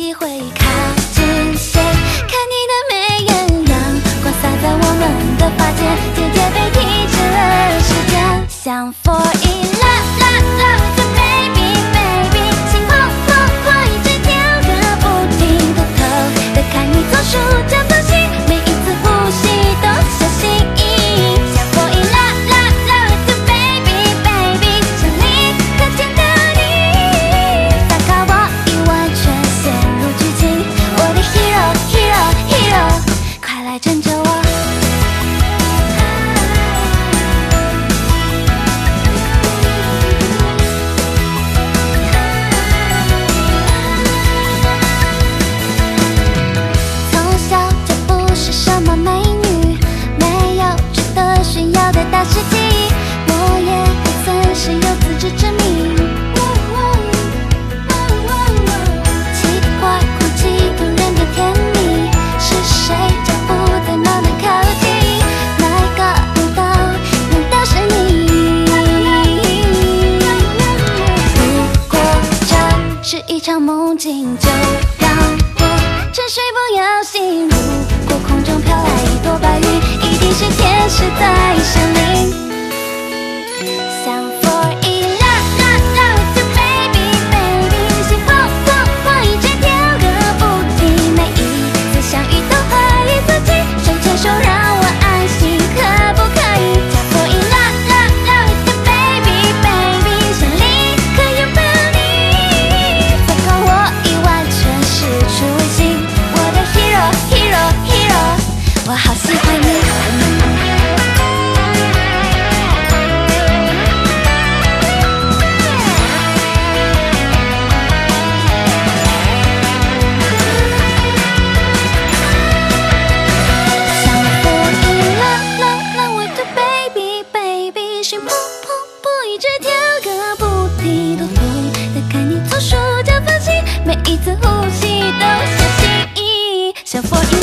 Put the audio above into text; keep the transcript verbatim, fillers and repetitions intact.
机会靠近些，看你的美艳阳光洒在我们的发间，姐姐被提前了时间，像 for in love love love to baby baby， 心砰砰砰一直跳个不停，偷偷的看你做数着分析，每一次呼吸都小心翼翼，像 for in love love love to baby baby， 想立刻见到你，糟糕我已完全陷入剧情，我的 hero hero hero， 快来拯救我。从小就不是什么美女，没有值得炫耀的大事迹，我也不曾是有自知之明。奇怪，空气突然变甜蜜，是谁脚步在慢慢靠近？哪个路道？难道是你？如果这是一场梦境，就让我沉睡不要醒。如果空中飘来一朵白云，一定是天使在降临。像 for in love love love to baby baby， 心砰砰砰一直跳个不停，每一次相遇都怀疑自己，手牵手让我安心，可不可以？叫 for in love love love to baby baby， 想立刻拥抱你，糟糕我已完全失去微信，我的 hero hero hero， 我好喜欢你。像 for in love love love to baby baby， 心砰砰砰一直跳个不停，偷偷的看你做数着分析，每一次呼吸都小心翼翼，像 for in